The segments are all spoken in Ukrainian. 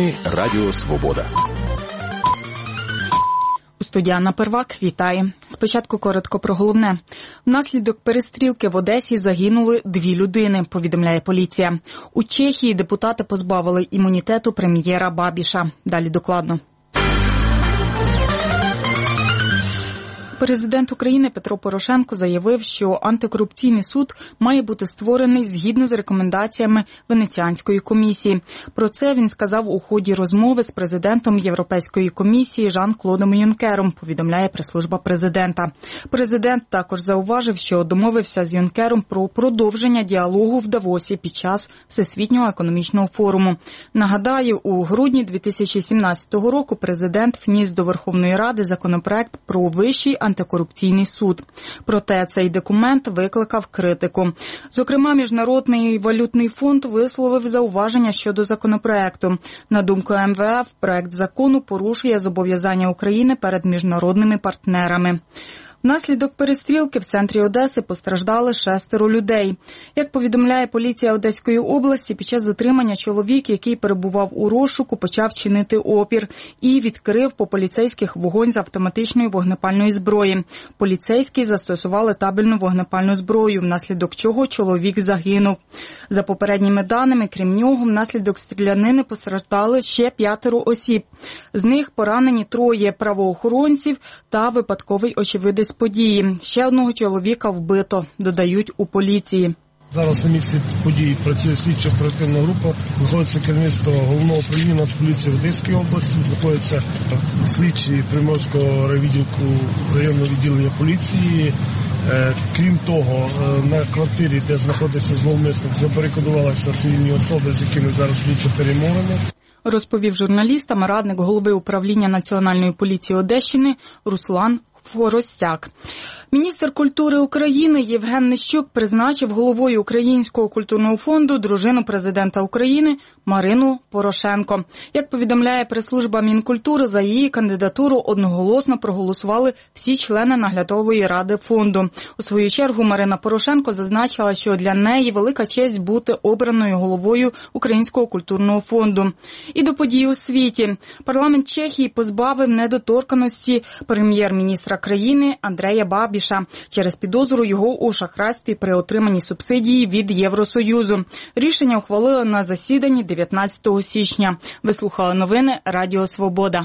Новини Радіо Свобода. Студія Анна Первак вітає. Спочатку коротко про головне. Внаслідок перестрілки в Одесі загинули 2 людини, повідомляє поліція. У Чехії депутати позбавили імунітету прем'єра Бабіша. Далі докладно. Президент України Петро Порошенко заявив, що антикорупційний суд має бути створений згідно з рекомендаціями Венеціанської комісії. Про це він сказав у ході розмови з президентом Європейської комісії Жан-Клодом Юнкером, повідомляє прес-служба президента. Президент також зауважив, що домовився з Юнкером про продовження діалогу в Давосі під час Всесвітнього економічного форуму. Нагадаю, у грудні 2017 року президент вніс до Верховної Ради законопроект про Вищий антикорупційний суд. Проте цей документ викликав критику. Зокрема, Міжнародний валютний фонд висловив зауваження щодо законопроекту. На думку МВФ, проект закону порушує зобов'язання України перед міжнародними партнерами. Внаслідок перестрілки в центрі Одеси постраждали 6 людей. Як повідомляє поліція Одеської області, під час затримання чоловік, який перебував у розшуку, почав чинити опір і відкрив по поліцейських вогонь з автоматичної вогнепальної зброї. Поліцейські застосували табельну вогнепальну зброю, внаслідок чого чоловік загинув. За попередніми даними, крім нього, внаслідок стрілянини постраждали ще 5 осіб. З них поранені 3 правоохоронців та випадковий очевидець події. Ще 1 чоловіка вбито, додають у поліції. Зараз на місці події працює слідчо-оперативна група, знаходиться керівництво Головного управління Нацполіції в Одеській області, знаходяться слідчі Приморського райвідділку районного відділення поліції. Крім того, на квартирі, де знаходиться зловмисник, забарикадувалися цивільні особи, з якими зараз слідчо перемовини. Розповів журналістам радник голови управління Національної поліції Одещини Руслан Форостяк. Міністр культури України Євген Нищук призначив головою Українського культурного фонду дружину президента України Марину Порошенко. Як повідомляє прес-служба Мінкультури, за її кандидатуру одноголосно проголосували всі члени наглядової ради фонду. У свою чергу Марина Порошенко зазначила, що для неї велика честь бути обраною головою Українського культурного фонду. І до подій у світі. Парламент Чехії позбавив недоторканності прем'єр-міністра країни Андрея Бабіша через підозру його у шахрайстві при отриманні субсидії від Євросоюзу. Рішення ухвалили на засіданні 19 січня. Ви слухали новини Радіо Свобода.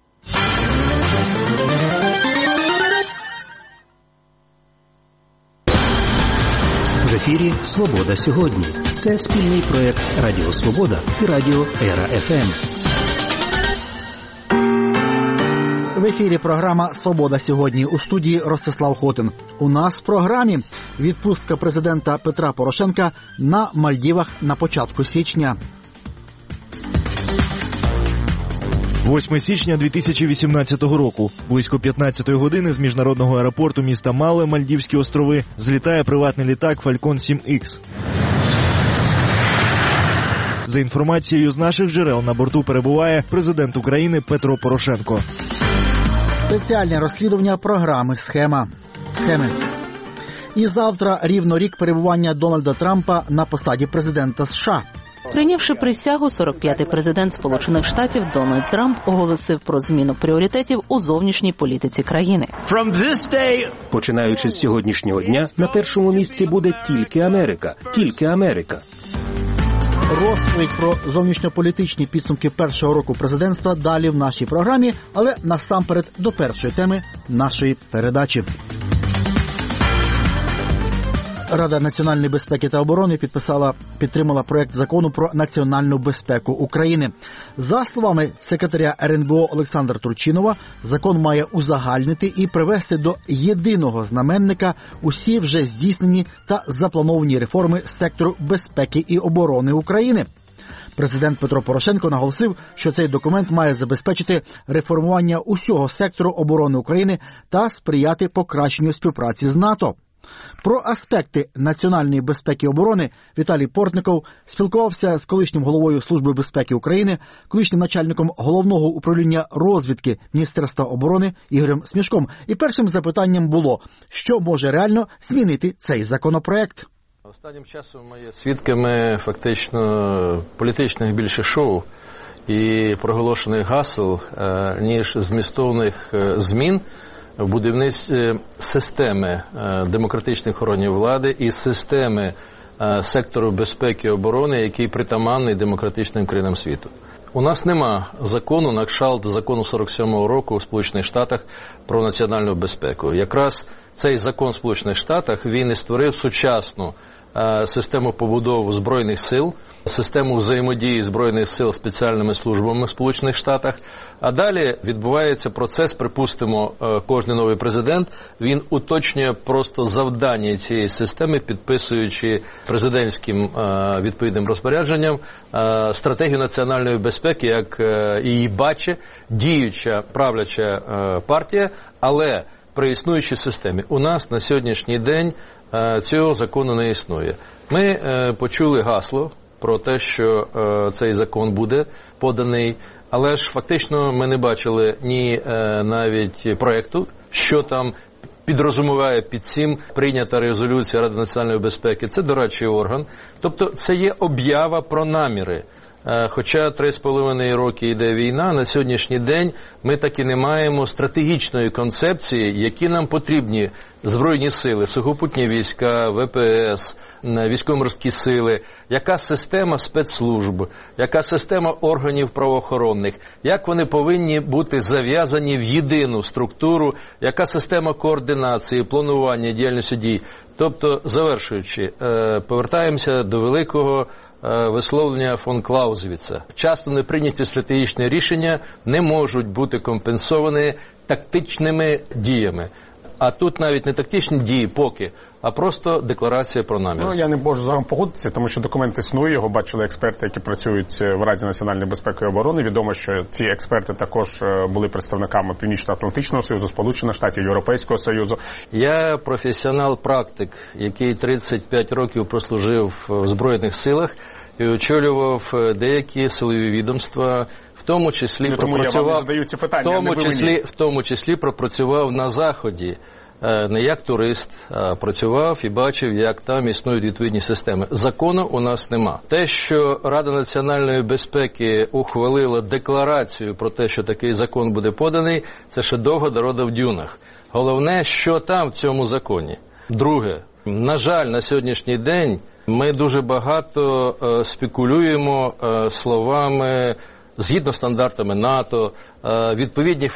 В ефірі «Свобода сьогодні». Це спільний проєкт Радіо Свобода і Радіо Ера ФМ. В ефірі програма «Свобода сьогодні», у студії Ростислав Хотин. У нас в програмі відпустка президента Петра Порошенка на Мальдівах на початку січня. 8 січня 2018 року. Близько 15-ї години з міжнародного аеропорту міста Мале, Мальдівські острови, злітає приватний літак Falcon 7X. За інформацією з наших джерел, на борту перебуває президент України Петро Порошенко. Спеціальне розслідування програми «Схеми». І завтра рівно рік перебування Дональда Трампа на посаді президента США. Прийнявши присягу, 45-й президент Сполучених Штатів Дональд Трамп оголосив про зміну пріоритетів у зовнішній політиці країни. Починаючи з сьогоднішнього дня, на першому місці буде тільки Америка. Тільки Америка. Розповідь про зовнішньополітичні підсумки першого року президентства далі в нашій програмі, але насамперед до першої теми нашої передачі. Рада національної безпеки та оборони підтримала проект закону про національну безпеку України. За словами секретаря РНБО Олександра Турчинова, закон має узагальнити і привести до єдиного знаменника усі вже здійснені та заплановані реформи сектору безпеки і оборони України. Президент Петро Порошенко наголосив, що цей документ має забезпечити реформування усього сектору оборони України та сприяти покращенню співпраці з НАТО. Про аспекти національної безпеки і оборони Віталій Портников спілкувався з колишнім головою Служби безпеки України, колишнім начальником Головного управління розвідки Міністерства оборони Ігорем Смішком. І першим запитанням було, що може реально змінити цей законопроект. Останнім часом ми є свідками фактично політичних більше шоу, і проголошених гасел, ніж змістовних змін в будівництві системи демократичних органів влади і системи сектору безпеки і оборони, який притаманний демократичним країнам світу. У нас нема закону на кшталт закону 47-го року в Сполучених Штатах про національну безпеку. Якраз цей закон в Сполучених Штатах, він і створив сучасну систему побудови Збройних сил, систему взаємодії Збройних сил з спеціальними службами в Сполучених Штатах. А далі відбувається процес, припустимо, кожен новий президент, він уточнює просто завдання цієї системи, підписуючи президентським відповідним розпорядженням стратегію національної безпеки, як її бачить діюча правляча партія, але при існуючій системі. У нас на сьогоднішній день цього закону не існує. Ми почули гасло про те, що цей закон буде поданий, але ж фактично ми не бачили ні навіть проєкту, що там підрозуміває під цим прийнята резолюція Ради національної безпеки. Це дорадчий орган. Тобто це є об'ява про наміри. Хоча 3,5 роки йде війна, на сьогоднішній день ми так і не маємо стратегічної концепції, які нам потрібні Збройні сили, сухопутні війська, ВПС, військово-морські сили, яка система спецслужб, яка система органів правоохоронних, як вони повинні бути зав'язані в єдину структуру, яка система координації, планування, діяльності дій. Тобто, завершуючи, повертаємося до великого висловлення фон Клаузевіца. Часто неприйняті стратегічні рішення не можуть бути компенсовані тактичними діями. А тут навіть не тактичні дії поки, а просто декларація про намір. Я не можу з вами погодитися, тому що документ існує, його бачили експерти, які працюють в Раді національної безпеки і оборони. Відомо, що ці експерти також були представниками Північно-Атлантичного Союзу, Сполучених Штатів, Європейського Союзу. Я професіонал-практик, який 35 років прослужив в Збройних силах і очолював деякі силові відомства, в тому числі пропрацював на Заході. Не як турист, а працював і бачив, як там існують відповідні системи. Закону у нас нема. Те, що Рада національної безпеки ухвалила декларацію про те, що такий закон буде поданий, це ще довго дорога в дюнах. Головне, що там в цьому законі. Друге, на жаль, на сьогоднішній день ми дуже багато спекулюємо словами згідно стандартами НАТО, відповідні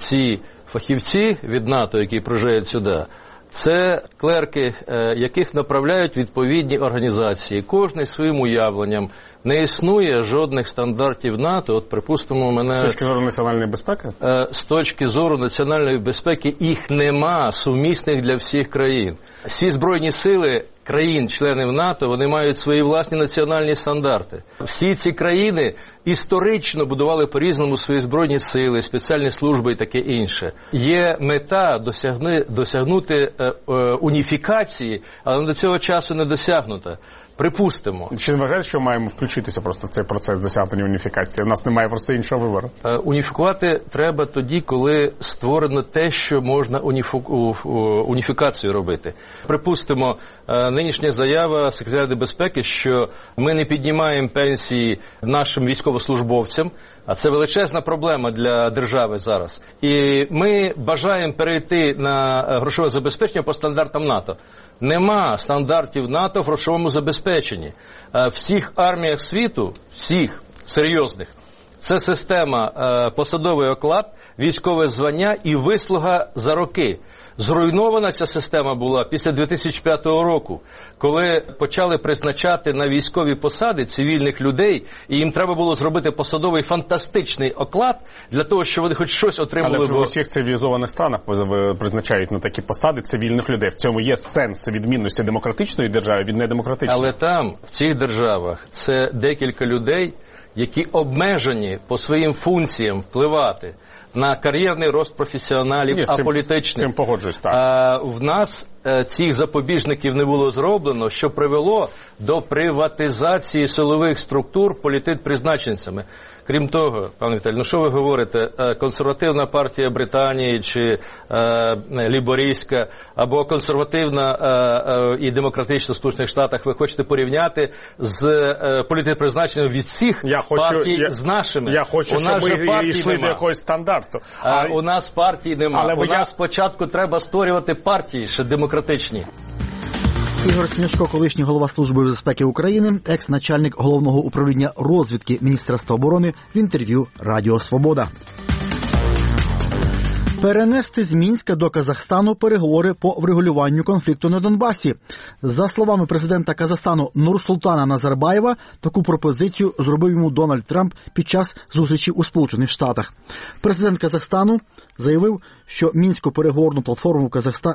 фахівці від НАТО, які приїжджають сюди, це клерки, яких направляють відповідні організації. Кожний своїм уявленням. Не існує жодних стандартів НАТО. От, припустимо, мене... З точки зору національної безпеки? З точки зору національної безпеки їх нема сумісних для всіх країн. Всі збройні сили країн-членів НАТО, вони мають свої власні національні стандарти. Всі ці країни історично будували по-різному свої збройні сили, спеціальні служби і таке інше. Є мета досягнути уніфікації, але до цього часу не досягнута. Припустимо. Чи не вважаєте, що маємо включитися просто в цей процес досягнення уніфікації? У нас немає просто іншого вибору. Уніфікувати треба тоді, коли створено те, що можна уніфікацію робити. Припустимо, нинішня заява секретаря безпеки, що ми не піднімаємо пенсії нашим військовослужбовцям, а це величезна проблема для держави зараз. І ми бажаємо перейти на грошове забезпечення по стандартам НАТО. Нема стандартів НАТО в грошовому забезпеченні. В всіх арміях світу, всіх серйозних, це система посадовий оклад, військове звання і вислуга за роки. Зруйнована ця система була після 2005 року, коли почали призначати на військові посади цивільних людей, і їм треба було зробити посадовий фантастичний оклад для того, щоб вони хоч щось отримали. Але в усіх цивілізованих странах призначають на такі посади цивільних людей. В цьому є сенс відмінності демократичної держави від недемократичної. Але там, в цих державах, це декілька людей, які обмежені по своїм функціям впливати на кар'єрний рост професіоналів, аполітичних. Цим погоджуюсь, так. В нас цих запобіжників не було зроблено, що привело до приватизації силових структур політпризначенцями. Крім того, пане Віталій, що ви говорите, консервативна партія Британії чи ліборійська, або консервативна і демократична в Сполучених Штатах, ви хочете порівняти з політпризначенням від всіх партій з нашими? Я хочу, щоб ми йшли до якогось стандарту. У нас партій нема. У нас спочатку треба створювати партії ще демократичні. Ігор Снежко, колишній голова Служби безпеки України, екс-начальник Головного управління розвідки Міністерства оборони, в інтерв'ю Радіо Свобода. Перенести з Мінська до Казахстану переговори по врегулюванню конфлікту на Донбасі. За словами президента Казахстану Нурсултана Назарбаєва, таку пропозицію зробив йому Дональд Трамп під час зустрічі у Сполучених Штатах. Президент Казахстану заявив, що мінську переговорну платформу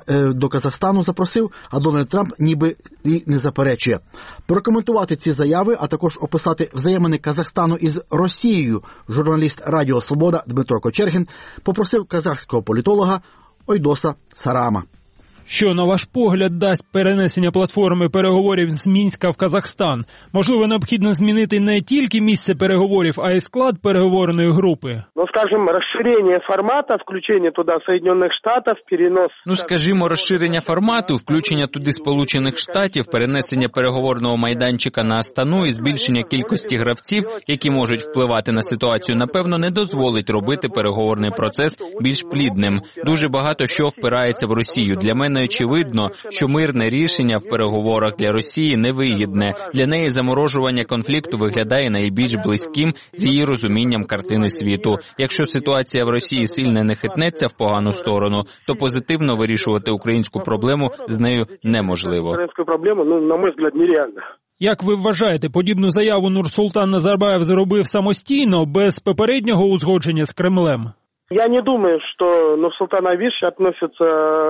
до Казахстану запросив, а Дональд Трамп ніби і не заперечує. Прокоментувати ці заяви, а також описати взаємини Казахстану із Росією, журналіст Радіо Свобода Дмитро Кочергін попросив казахського політолога Ойдоса Сарама. Що, на ваш погляд, дасть перенесення платформи переговорів з Мінська в Казахстан? Можливо, необхідно змінити не тільки місце переговорів, а й склад переговорної групи? Розширення формату, включення туди Сполучених Штатів, перенос... розширення формату, включення туди Сполучених Штатів, перенесення переговорного майданчика на Астану і збільшення кількості гравців, які можуть впливати на ситуацію, напевно, не дозволить робити переговорний процес більш плідним. Дуже багато що впирається в Росію. Для мене очевидно, що мирне рішення в переговорах для Росії невигідне. Для неї заморожування конфлікту виглядає найбільш близьким з її розумінням картини світу. Якщо ситуація в Росії сильно не хитнеться в погану сторону, то позитивно вирішувати українську проблему з нею неможливо. Українську проблему, на мій погляд, нереально. Як ви вважаєте, подібну заяву Нурсултан Назарбаєв зробив самостійно, без попереднього узгодження з Кремлем? Я не думаю, що Нурсултан Абішевич відноситься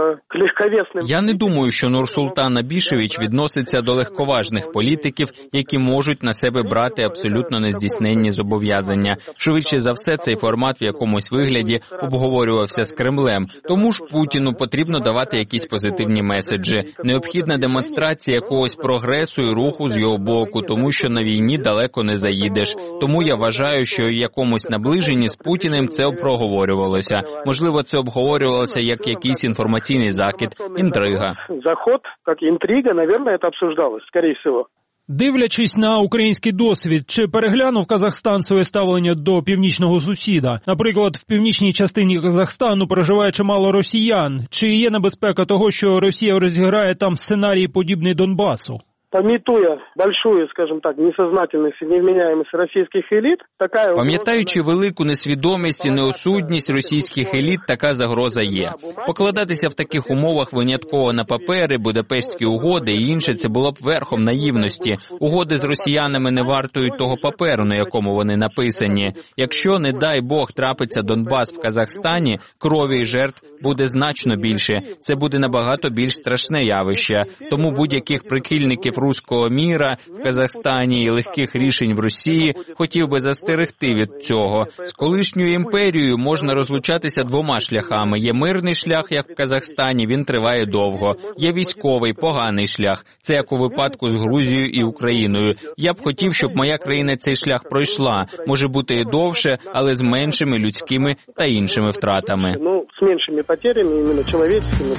к легковесним... Я не думаю, що Нурсултан Абішевич відноситься до легковажних політиків, які можуть на себе брати абсолютно нездійсненні зобов'язання. Швидше за все, цей формат в якомусь вигляді обговорювався з Кремлем. Тому ж Путіну потрібно давати якісь позитивні меседжі. Необхідна демонстрація якогось прогресу і руху з його боку, тому що на війні далеко не заїдеш. Тому я вважаю, що в якомусь наближенні з Путіним це обговорювалося. Можливо, це обговорювалося як якийсь інформаційний закид, інтрига. Заход, як інтрига, мабуть, це обсуждалося, скоріше всього. Дивлячись на український досвід, чи переглянув Казахстан своє ставлення до північного сусіда? Наприклад, в північній частині Казахстану проживає чимало росіян. Чи є небезпека того, що Росія розіграє там сценарій подібний Донбасу? Пам'ятуя большую, скажімо так, несознательність і невміняємість російських еліт, така... Пам'ятаючи велику несвідомість і неосудність російських еліт, така загроза є. Покладатися в таких умовах винятково на папери, Будапештські угоди і інше – це було б верхом наївності. Угоди з росіянами не вартують того паперу, на якому вони написані. Якщо, не дай Бог, трапиться Донбас в Казахстані, крові і жертв буде значно більше. Це буде набагато більш страшне явище. Тому будь-яких прихильників руського міра в Казахстані і легких рішень в Росії хотів би застерегти від цього. З колишньою імперією можна розлучатися двома шляхами. Є мирний шлях, як в Казахстані, він триває довго. Є військовий, поганий шлях. Це як у випадку з Грузією і Україною. Я б хотів, щоб моя країна цей шлях пройшла. Може бути і довше, але з меншими людськими та іншими втратами. З меншими потерями, іменно чоловічними.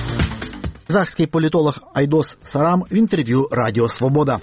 Казахський політолог Ойдос Сарам в інтерв'ю Радіо Свобода.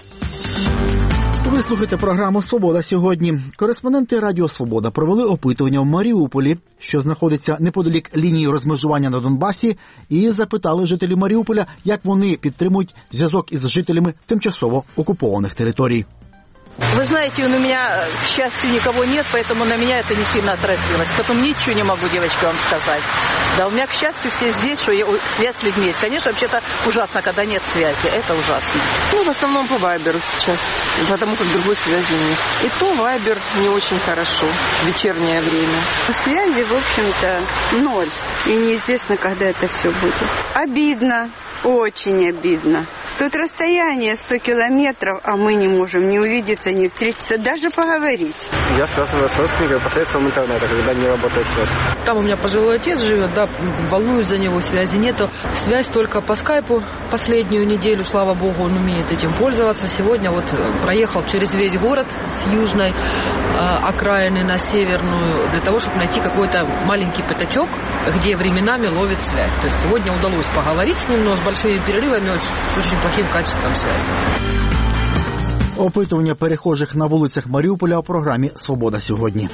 Ви слухаєте програму «Свобода сьогодні». Кореспонденти Радіо Свобода провели опитування в Маріуполі, що знаходиться неподалік лінії розмежування на Донбасі, і запитали жителів Маріуполя, як вони підтримують зв'язок із жителями тимчасово окупованих територій. Вы знаете, у меня, к счастью, никого нет, поэтому на меня это не сильно отразилось. Потом ничего не могу, девочки, вам сказать. Да, у меня, к счастью, все здесь, что связь с людьми есть. Конечно, вообще-то ужасно, когда нет связи. Это ужасно. В основном по Вайберу сейчас, потому как другой связи нет. И то Вайбер не очень хорошо в вечернее время. Связи, в общем-то, ноль. И неизвестно, когда это все будет. Обидно. Очень обидно. Тут расстояние 100 километров, а мы не можем ни увидеться, ни встретиться, даже поговорить. Я связываюсь с родственниками посредством интернета, когда не работает связь. Там у меня пожилой отец живет, да, волнуюсь за него, связи нету. Связь только по скайпу последнюю неделю, слава богу, он умеет этим пользоваться. Сегодня вот проехал через весь город с южной окраины на северную, для того, чтобы найти какой-то маленький пятачок, где временами ловит связь. То есть сегодня удалось поговорить с ним, но с большими перерывами, с очень плохим качеством связи. Опитування перехожих на вулицях Маріуполя у програмі «Свобода сьогодні».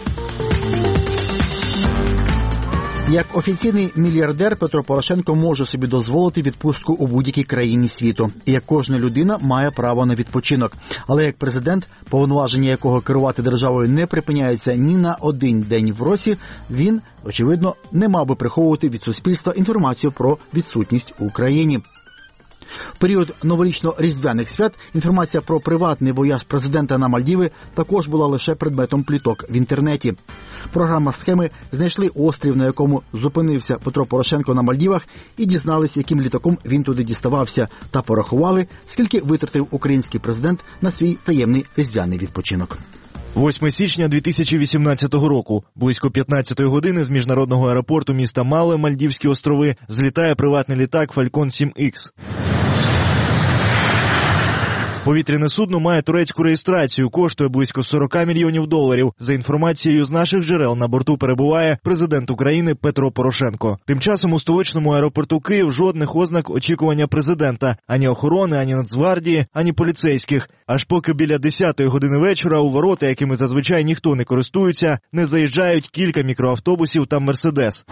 Як офіційний мільярдер Петро Порошенко може собі дозволити відпустку у будь-якій країні світу. І як кожна людина має право на відпочинок. Але як президент, повноваження якого керувати державою не припиняється ні на один день в році, він, очевидно, не мав би приховувати від суспільства інформацію про відсутність у країні. В період новорічно-різдвяних свят інформація про приватний вояж президента на Мальдіви також була лише предметом пліток в інтернеті. Програма «Схеми» знайшли острів, на якому зупинився Петро Порошенко на Мальдівах, і дізнались, яким літаком він туди діставався, та порахували, скільки витратив український президент на свій таємний різдвяний відпочинок. 8 січня 2018 року. Близько 15-ї години з міжнародного аеропорту міста Мале, Мальдівські острови, злітає приватний літак Falcon 7X. Повітряне судно має турецьку реєстрацію, коштує близько $40 мільйонів. За інформацією з наших джерел, на борту перебуває президент України Петро Порошенко. Тим часом у столичному аеропорту Київ жодних ознак очікування президента. Ані охорони, ані Нацгвардії, ані поліцейських. Аж поки біля 10-ї години вечора у ворота, якими зазвичай ніхто не користується, не заїжджають кілька мікроавтобусів та Мерседес.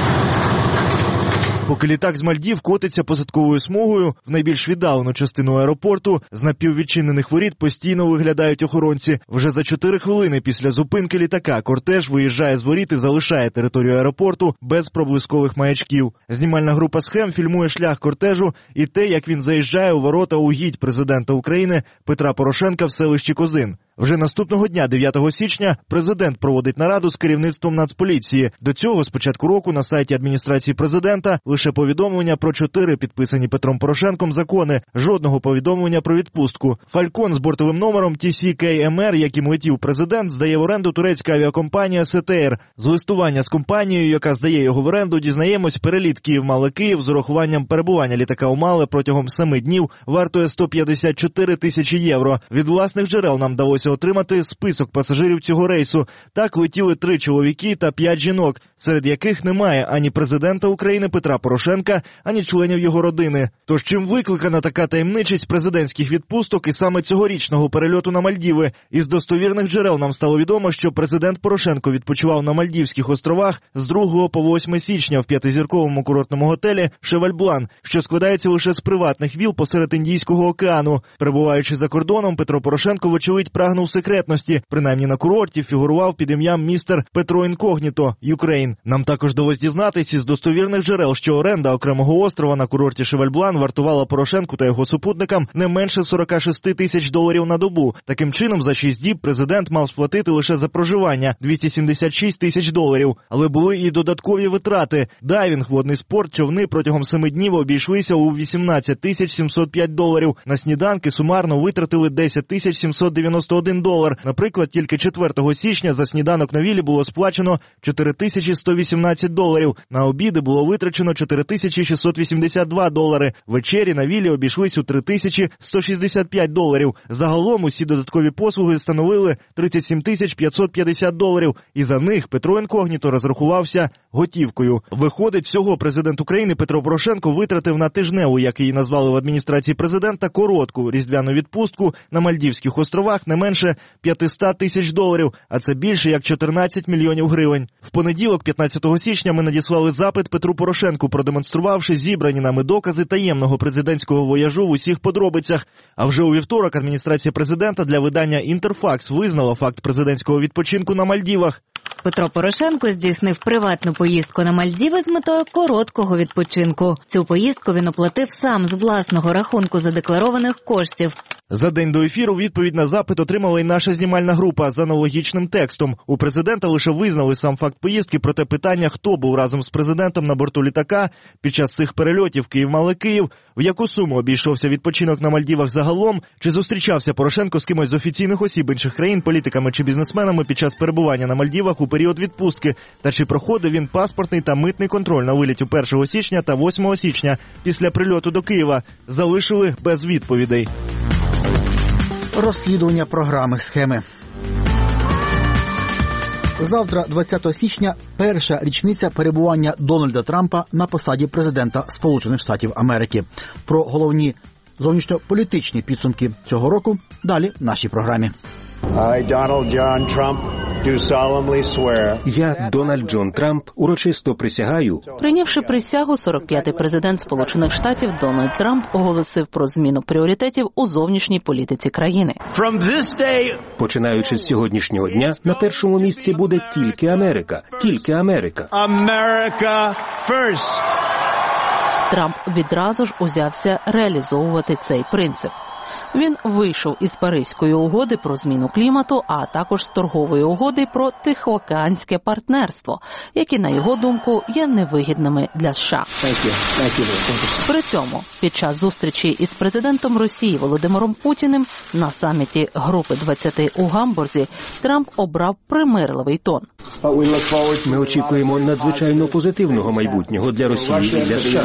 Поки літак з Мальдів котиться посадковою смугою в найбільш віддалену частину аеропорту, з напіввідчинених воріт постійно виглядають охоронці. Вже за 4 хвилини після зупинки літака кортеж виїжджає з воріт і залишає територію аеропорту без проблискових маячків. Знімальна група «Схем» фільмує шлях кортежу і те, як він заїжджає у ворота угідь президента України Петра Порошенка в селищі Козин. Вже наступного дня, 9 січня, президент проводить нараду з керівництвом Нацполіції. До цього, з початку року, на сайті адміністрації президента лише повідомлення про 4 підписані Петром Порошенком закони, жодного повідомлення про відпустку. «Фалькон» з бортовим номером TCKMR, яким летів президент, здає в оренду турецька авіакомпанія «СТР». З листування з компанією, яка здає його в оренду, дізнаємось, переліт Київ-Мале-Київ з урахуванням перебування літака у Мале протягом 7 днів вартує $154 тисячі. Від власних джерел нам вдалося отримати список пасажирів цього рейсу. Так летіли 3 чоловіки та 5 жінок, серед яких немає ані президента України Петра Порошенка, ані членів його родини. Тож чим викликана така таємничість президентських відпусток і саме цьогорічного перельоту на Мальдіви? Із достовірних джерел нам стало відомо, що президент Порошенко відпочивав на Мальдівських островах з 2 по 8 січня в 5-зірковому курортному готелі «Шевальблан», що складається лише з приватних віл посеред Індійського океану. Перебуваючи за кордоном, Петро Порошенко, вочевидь, прагнув секретності. Принаймні на курорті фігурував під ім'ям містер Петро Інкогніто, Юкрейн. Нам також довелось дізнатися із достовірних джерел, що оренда окремого острова на курорті Шевальблан вартувала Порошенку та його супутникам не менше $46 тисяч на добу. Таким чином, за 6 діб президент мав сплатити лише за проживання $276 тисяч. Але були і додаткові витрати. Дайвінг, водний спорт, човни протягом 7 днів обійшлися у $18 705. На сніданки сумарно витратили $10 791. Наприклад, тільки 4 січня за сніданок на віллі було сплачено $4 118. На обіди було витрачено $4 682. Вечері на віллі обійшлись у $3 165. Загалом усі додаткові послуги становили $37 550. І за них Петро Інкогніто розрахувався готівкою. Виходить, всього президент України Петро Порошенко витратив на тижневу, як її назвали в адміністрації президента, коротку різдвяну відпустку на Мальдівських островах не менше $500 тисяч, а це більше як 14 мільйонів гривень. В понеділок, 15 січня, ми надіслали запит Петру Порошенку, продемонструвавши зібрані нами докази таємного президентського вояжу в усіх подробицях. А вже у вівторок адміністрація президента для видання «Інтерфакс» визнала факт президентського відпочинку на Мальдівах. Петро Порошенко здійснив приватну поїздку на Мальдіви з метою короткого відпочинку. Цю поїздку він оплатив сам з власного рахунку задекларованих коштів. За день до ефіру відповідь на запит отримала й наша знімальна група з аналогічним текстом. У президента лише визнали сам факт поїздки, проте питання, хто був разом з президентом на борту літака під час цих перельотів Київ-Малий-Київ, в яку суму обійшовся відпочинок на Мальдівах загалом, чи зустрічався Порошенко з кимось з офіційних осіб інших країн, політиками чи бізнесменами під час перебування на Мальдівах у період відпустки, та чи проходив він паспортний та митний контроль на виліті 1 січня та 8 січня після прильоту до Києва, залишили без відповідей. Розслідування програми «Схеми». Завтра, 20 січня, перша річниця перебування Дональда Трампа на посаді президента Сполучених Штатів Америки. Про головні зовнішньополітичні підсумки цього року далі в нашій програмі. Я, Дональд Джон Трамп, урочисто присягаю. Прийнявши присягу, 45-й президент Сполучених Штатів Дональд Трамп оголосив про зміну пріоритетів у зовнішній політиці країни. Починаючи з сьогоднішнього дня, на першому місці буде тільки Америка. Тільки Америка. America first. Трамп відразу ж узявся реалізовувати цей принцип. Він вийшов із Паризької угоди про зміну клімату, а також з торгової угоди про Тихоокеанське партнерство, які, на його думку, є невигідними для США. При цьому, під час зустрічі із президентом Росії Володимиром Путіним на саміті Групи 20 у Гамбурзі, Трамп обрав примирливий тон. Ми очікуємо надзвичайно позитивного майбутнього для Росії і для США.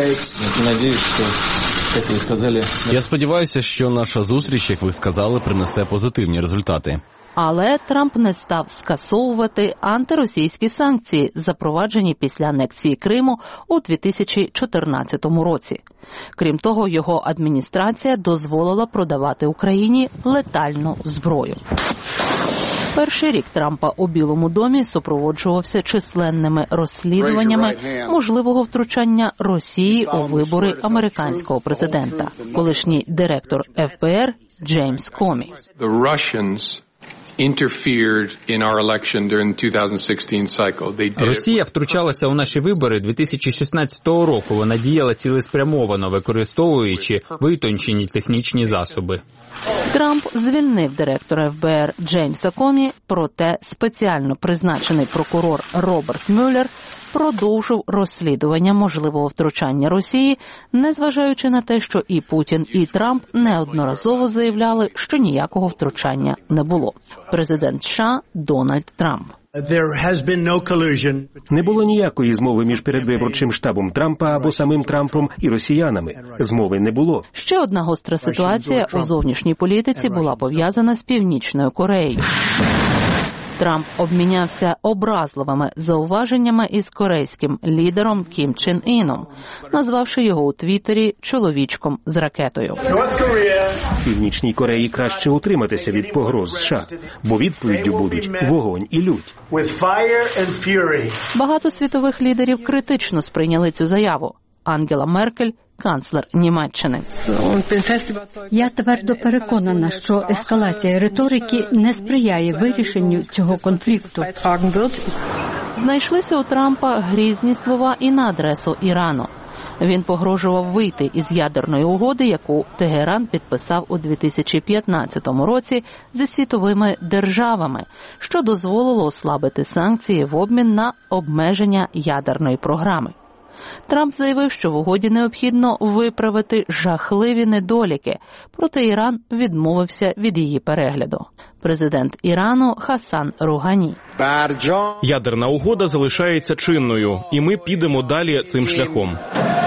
Я сподіваюся, що наша зустріч, як ви сказали, принесе позитивні результати. Але Трамп не став скасовувати антиросійські санкції, запроваджені після анексії Криму у 2014 році. Крім того, його адміністрація дозволила продавати Україні летальну зброю. Перший рік Трампа у Білому домі супроводжувався численними розслідуваннями можливого втручання Росії у вибори американського президента. Колишній директор ФБР Джеймс Комі. Росія втручалася у наші вибори 2016 року. Вона діяла цілеспрямовано, використовуючи витончені технічні засоби. Трамп звільнив директора ФБР Джеймса Комі, проте спеціально призначений прокурор Роберт Мюллер продовжив розслідування можливого втручання Росії, незважаючи на те, що і Путін, і Трамп неодноразово заявляли, що ніякого втручання не було. Президент США Дональд Трамп. Не було ніякої змови між передвиборчим штабом Трампа або самим Трампом і росіянами. Змови не було. Ще одна гостра ситуація у зовнішній політиці була пов'язана з Північною Кореєю. Трамп обмінявся образливими зауваженнями із корейським лідером Кім Чен Іном, назвавши його у Твіттері чоловічком з ракетою. Північній Кореї краще утриматися від погроз США, бо відповіддю будуть вогонь і лють. Багато світових лідерів критично сприйняли цю заяву. Ангела Меркель, канцлер Німеччини. Я твердо переконана, що ескалація риторики не сприяє вирішенню цього конфлікту. Знайшлися у Трампа грізні слова і на адресу Ірану. Він погрожував вийти із ядерної угоди, яку Тегеран підписав у 2015 році зі світовими державами, що дозволило ослабити санкції в обмін на обмеження ядерної програми. Трамп заявив, що в угоді необхідно виправити жахливі недоліки, проте Іран відмовився від її перегляду. Президент Ірану Хасан Ругані. Ядерна угода залишається чинною, і ми підемо далі цим шляхом.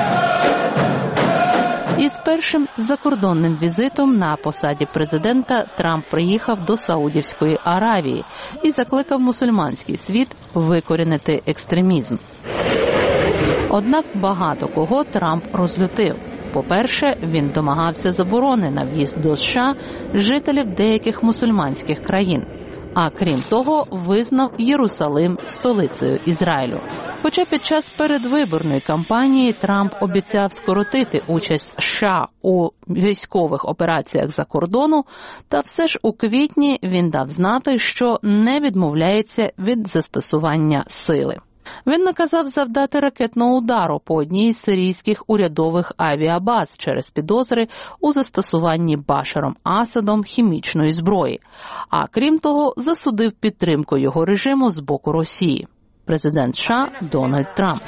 Із першим закордонним візитом на посаді президента Трамп приїхав до Саудівської Аравії і закликав мусульманський світ викорінити екстремізм. Однак багато кого Трамп розлютив. По-перше, він домагався заборони на в'їзд до США жителів деяких мусульманських країн. А крім того, визнав Єрусалим столицею Ізраїлю. Хоча під час передвиборної кампанії Трамп обіцяв скоротити участь США у військових операціях за кордону, та все ж у квітні він дав знати, що не відмовляється від застосування сили. Він наказав завдати ракетного удару по одній з сирійських урядових авіабаз через підозри у застосуванні Башаром Асадом хімічної зброї. А крім того, засудив підтримку його режиму з боку Росії. Президент США Дональд Трамп.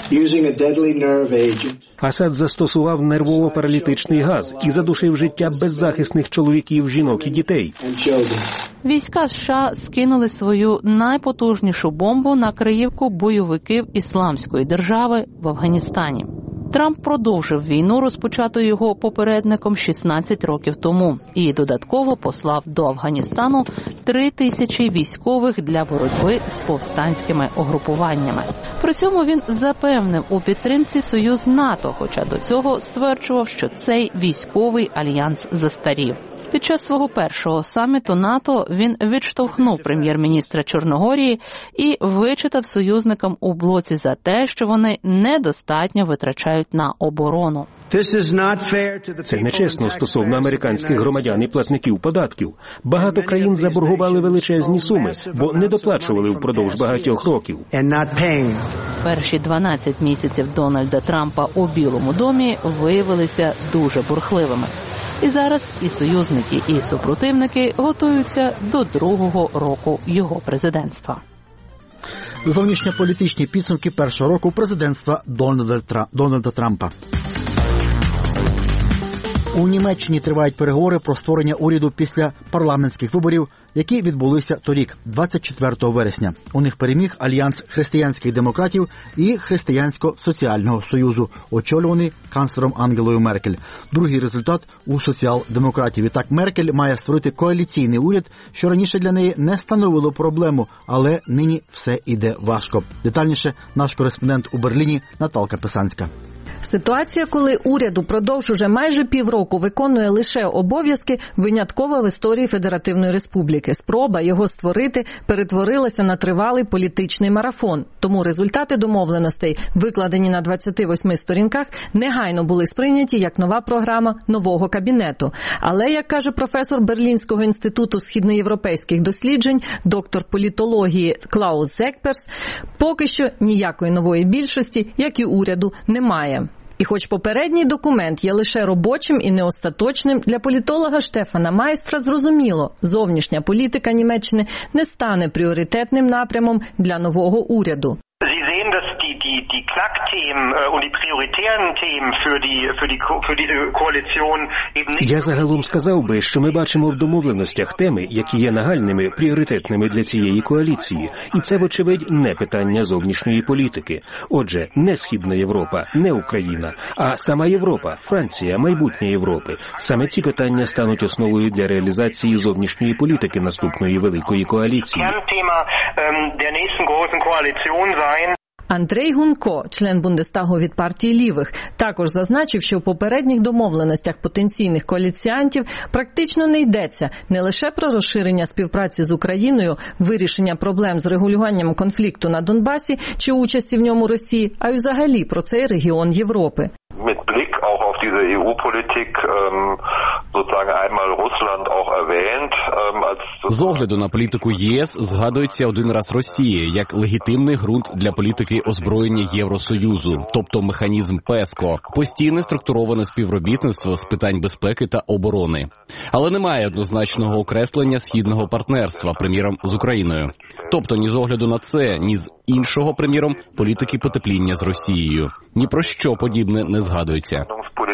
Асад застосував нервово-паралітичний газ і задушив життя беззахисних чоловіків, жінок і дітей. Війська США скинули свою найпотужнішу бомбу на Криївку бойовиків Ісламської держави в Афганістані. Трамп продовжив війну, розпочату його попередником 16 років тому, і додатково послав до Афганістану 3000 військових для боротьби з повстанськими угрупуваннями. При цьому він запевнив у підтримці союз НАТО, хоча до цього стверджував, що цей військовий альянс застарів. Під час свого першого саміту НАТО він відштовхнув прем'єр-міністра Чорногорії і вичитав союзникам у блоці за те, що вони недостатньо витрачають на оборону. Це нечесно стосовно американських громадян і платників податків. Багато країн заборгували величезні суми, бо не доплачували впродовж багатьох років. Перші 12 місяців Дональда Трампа у Білому домі виявилися дуже бурхливими. І зараз і союзники, і супротивники готуються до другого року його президентства. Зовнішньополітичні підсумки першого року президентства Дональда Трампа. У Німеччині тривають переговори про створення уряду після парламентських виборів, які відбулися торік, 24 вересня. У них переміг Альянс християнських демократів і Християнсько-соціального союзу, очолюваний канцлером Ангелою Меркель. Другий результат у соціал-демократів. І так Меркель має створити коаліційний уряд, що раніше для неї не становило проблему, але нині все іде важко. Детальніше наш кореспондент у Берліні Наталка Писанська. Ситуація, коли уряд упродовж уже майже півроку виконує лише обов'язки, виняткова в історії Федеративної Республіки. Спроба його створити перетворилася на тривалий політичний марафон. Тому результати домовленостей, викладені на 28 сторінках, негайно були сприйняті як нова програма нового кабінету. Але, як каже професор Берлінського інституту східноєвропейських досліджень, доктор політології Клаус Зекперс, поки що ніякої нової більшості, як і уряду, немає. І хоч попередній документ є лише робочим і не остаточним, для політолога Штефана Майстра зрозуміло, зовнішня політика Німеччини не стане пріоритетним напрямом для нового уряду. Die Knackthemen und die prioritären Themen für diese Koalition eben nicht. Я загалом сказав би, що ми бачимо в домовленостях теми, які є нагальними, пріоритетними для цієї коаліції. І це, вочевидь, не питання зовнішньої політики. Отже, не Східна Європа, не Україна, а сама Європа, Франція, майбутнє Європи. Саме ці питання стануть основою для реалізації зовнішньої політики наступної великої коаліції. Андрей Гунко, член Бундестагу від партії лівих, також зазначив, що в попередніх домовленостях потенційних коаліціантів практично не йдеться не лише про розширення співпраці з Україною, вирішення проблем з регулюванням конфлікту на Донбасі чи участі в ньому Росії, а й взагалі про цей регіон Європи. Mit Blick auch auf diese EU-Politik sozusagen einmal Russland auch erwähnt. З огляду на політику ЄС згадується один раз Росія як легітимний ґрунт для політики озброєння Євросоюзу, тобто механізм ПЕСКО, постійне структуроване співробітництво з питань безпеки та оборони. Але немає однозначного окреслення східного партнерства, приміром, з Україною. Тобто ні з огляду на це, ні з іншого, приміром, політики потепління з Росією. Ні про що подібне не згадується.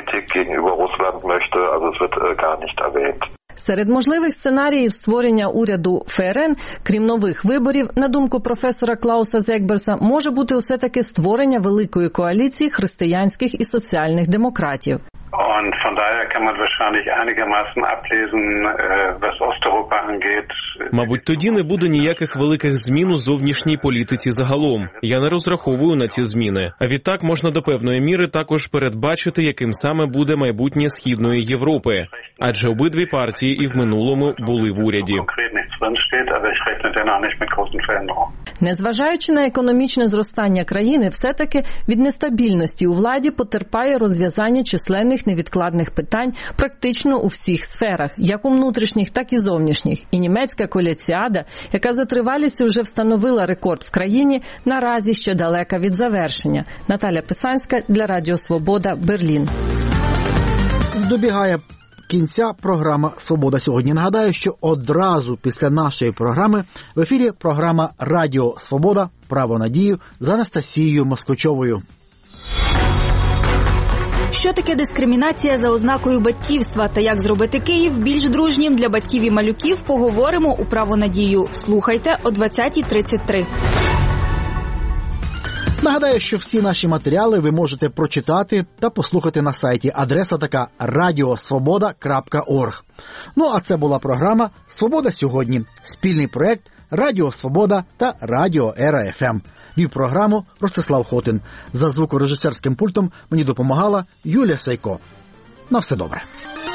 Серед можливих сценаріїв створення уряду ФРН, крім нових виборів, на думку професора Клауса Зекберса, може бути все-таки створення великої коаліції християнських і соціальних демократів. Und von daher kann man wahrscheinlich einigermaßen ablesen, was Osteuropa angeht. Мабуть, тоді не буде ніяких великих змін у зовнішній політиці загалом. Я не розраховую на ці зміни. А відтак можна до певної міри також передбачити, яким саме буде майбутнє Східної Європи. Адже обидві партії і в минулому були в уряді. drinsteht, aber ich rechne dennoch nicht mit großen Veränderungen. Незважаючи на економічне зростання країни, все-таки від нестабільності у владі потерпає розв'язання численних невідкладних питань практично у всіх сферах, як у внутрішніх, так і зовнішніх. І німецька коаліціада, яка за тривалістю вже встановила рекорд в країні, наразі ще далека від завершення. Наталя Писанська для Радіо Свобода, Берлін. Добігає кінця програма «Свобода сьогодні». Нагадаю, що одразу після нашої програми в ефірі програма «Радіо Свобода. Право на дію» з Анастасією Москвичовою. Що таке дискримінація за ознакою батьківства та як зробити Київ більш дружнім для батьків і малюків, поговоримо у «Право на дію». Слухайте о 20:33. Нагадаю, що всі наші матеріали ви можете прочитати та послухати на сайті. Адреса така radiosvoboda.org. Ну, а це була програма «Свобода сьогодні». Спільний проєкт Радіо Свобода та Радіо Ера ФМ. Вів програму Ростислав Хотин. За звукорежисерським пультом мені допомагала Юлія Сайко. На все добре.